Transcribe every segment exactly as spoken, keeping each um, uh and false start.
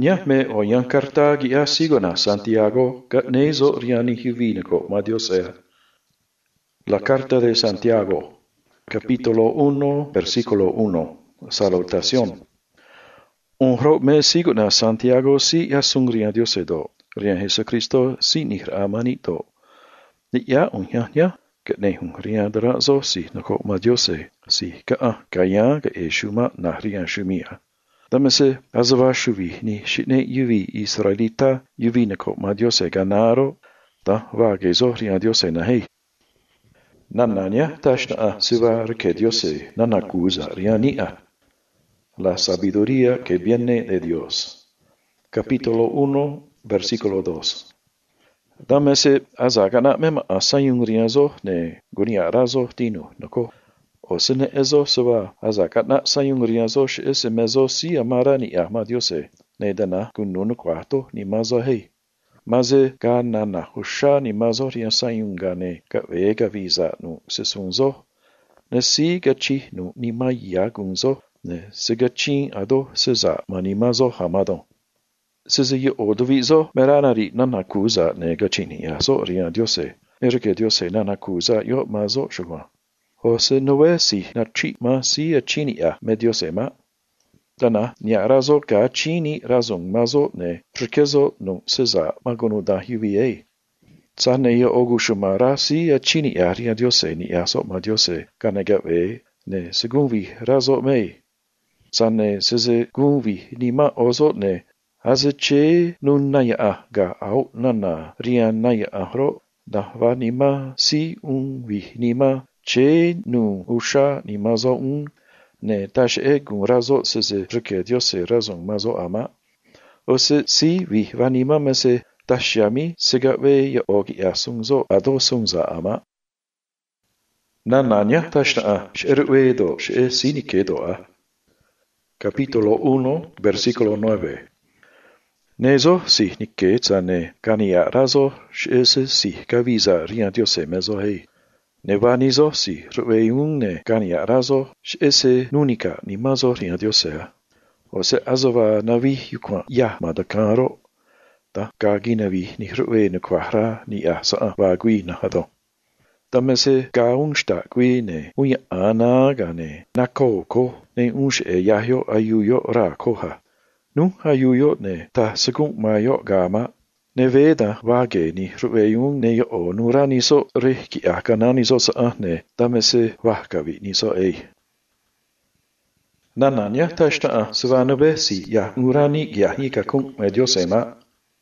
Nya me o yan kartagi a sigona Santiago gat nezo riani hivinico madiosea. La carta de Santiago, capítulo uno, versículo uno. Salutación. Honro me sigona Santiago si asung ria diosedo, ria Jesucristo si nihra amanito. Ni ya un ya ya, gat ne hun ria darazo si nako madiose, si ka a kaya ga e shuma na ria shumia. Damese azava shuvi ni shitne yuvi Israelita yuvi nako madiose ganaro, da va gezo ria diose na hei. Nananya tashna a siva reke diose nanakuza riania. La sabiduría que viene de Dios. Capítulo uno, versículo dos. Damese azagana mema asayung riazo ne gunia razo tinu nako. O sene ezo siva azakatna sayung riazo shi ese mezo si amara ni ahma diose ne dana kununu kwato ni mazo hei. Maze ga nana husha ni mazo ria sayung gane ka vega visa nu sisunzo ne si gachi nu ni maya gunzo ne sigachi ado siza manimazo hamado. Siza ye odovizo meranari nanakuza ne gachini yaso ria diose. Erike diose nanakuza yo mazo shugwa. O se noesi na chi ma si a chini a me diose ma. Dana nia razo ga chini razong mazo ne trikezo no siza magonu da huvie. Tsane yo ogushumara si a chini a ria diose ni yaso ma diose kanegave ne segunvi razo me. Tsane size gunvi ni ma ozo ne azeche nun naya a ga au nana ria naya a hro da va ni ma si un vi ni ma che nu usha ni mazo un ne tash e gun razo size rike diose razong mazo ama. O se si vi va ni ma mese tashyami sigave ya ogi asungzo ado sungza ama. Nananya tashna a sheruedo she sinikedo a. Capítulo uno, versículo nueve. Nezo si nike tsane kania razo shese si kaviza ria diose mezo hei. Nevanizo si rueun ne kania razo shese nunika ni mazo ria diosea. Ose azova navi yukwa ya madakaro. Ta kagi navi ni rue ne kwahra ni asa vagui na hado. Tamese ga unsta gui ne uya ana gane nako ko ne unsh e yahyo ayuyo ra koha. Nu ayuyo ne ta sekung mayo gama ne veda vage ni rueyung ne yo o nurani so re ki akanani so sa ne tamese vahkavi ni so ei. Nananya tashta a svanobe si ya nurani ya hikakung medio sema.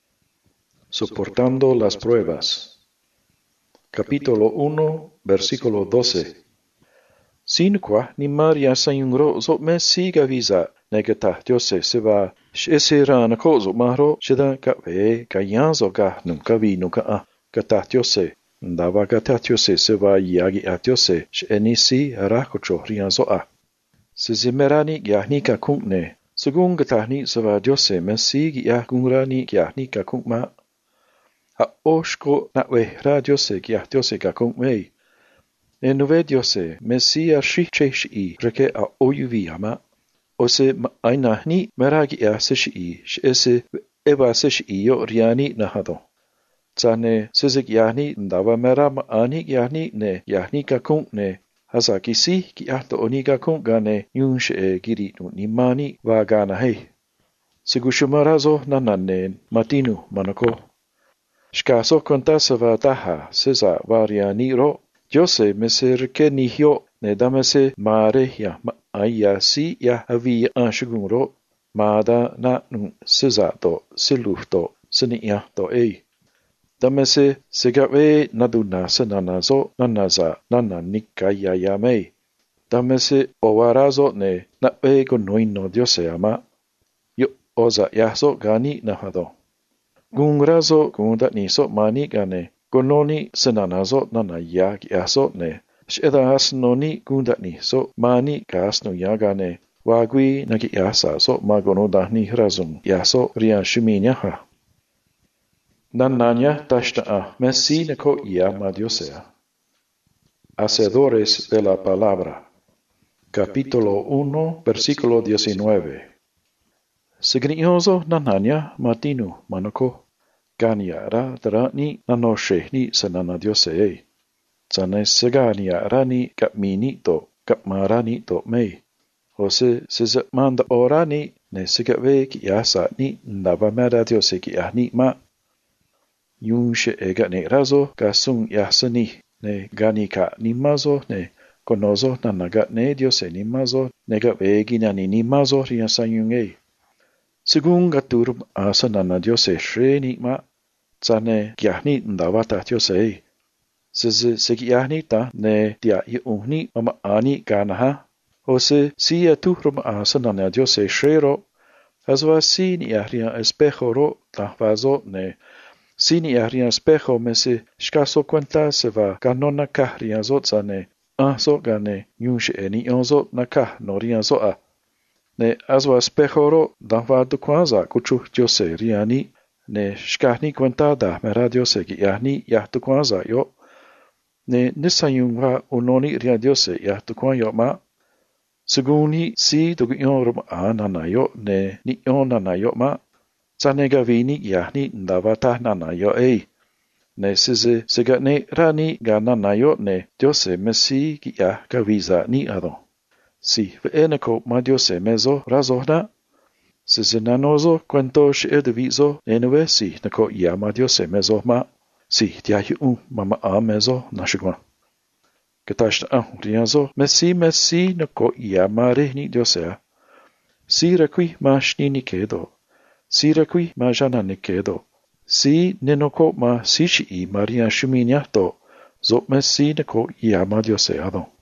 Soportando las pruebas. Capítulo uno, versículo doce. Sin qua ni maria sayungro so me siga visa negata diose se va shesera na kozo maro shida ka ve ka yanzo ga nunca vi nunca a kata diose ndava kata diose se va yagi a diose shenisi rakocho rianzo a se zimerani gyahni ka kungne segun gatahni se va diose me sigi ya kungrani gyahni ka kunkma a oshko na we ra diose gyah diose ka kunkmei. E nove diose mesia shi cheshi reke a oyuvi ama. Ose aina ni meragi a seshi shese eva seshi yo riani na hado. Tsane sezek yahni ndava meram ani yahni ne yahni ka kung ne hazaki si ki ahto oniga kung gane yunshe e giri nu nimani va gana hei. Segushumarazo nanane matinu manako. Shkaso kontasava taha seza variani ro. Diose meserke nihyo ne damese mare ya aya si ya avi anshuguro mada na nun sizato silufto sinia to ei. Damese segave naduna senanazo nanaza nananika ya yamei. Damese owarazo ne nape gonoino diose ama. Yo oza yaso gani nahado. Gungrazo gunda niso mani gane. Gononi senanazo nanaya giaso ne. Sheda asnoni gundani so mani gasno yagane. Wagui nagi yasa so magono dahni razum yaso rian shuminyaha. Nananya tashta a messi neko ia madiosea. Hacedores de la palabra. Capítulo uno, versículo diecinueve. Signioso nananya matinu manoko. Ganiara darani nanoshehni sanana diosei. Zane segania rani kapmini to kapmarani to mei. Ose sizamanda orani ne sigave ki yasa ni ndavamada diose ki ahni ma. Yunshe ega ne razo kasung yasani ne gani ka nimazo ne konozo nanaga ne diose nimazo nega vegi nani nimazo riasayunge. Según gaturum asa nana diose shreni ma. Zane giahni ndavata diose. Size segiahni ta ne dia yunni ama ani ganaha. Ose si atuhrum asa nana diose shrero. Azwa si ni ahria espejo ro ta vazo ne. Si ni ahria espejo mese shkaso cuenta se va ganona ka riazo zane. Aso gane nyushe eni onzo naka no riazo a. Ne azwa espejo ro da va do kwanza kuchu diose riani. Ne shkahni cuenta da mera diose ki yahni yahtu kwanza yo. Ne nisayungwa unoni ria diose yahtu kwan yo ma. Seguni si dugion rum anana yo ne ni onana yo ma. Zane gavini yahni ndavata nana yo ei. Ne size sigane rani ganana yo ne diose mesi ki yah gaviza ni adon. Si veeneko ma diose mezo razohna. Size nanozo cuento she devizo nenue si nako yama diose mezo ma. Si diahi un mama a mezo nashigwa. Katashta an riazo mesi mesi nako yama rehni diosea. Si rakui ma shni nikedo. Si rakui ma jana nikedo. Si nenoko ma sishi i maria shuminiato. Zo mesi nako yama diose adon.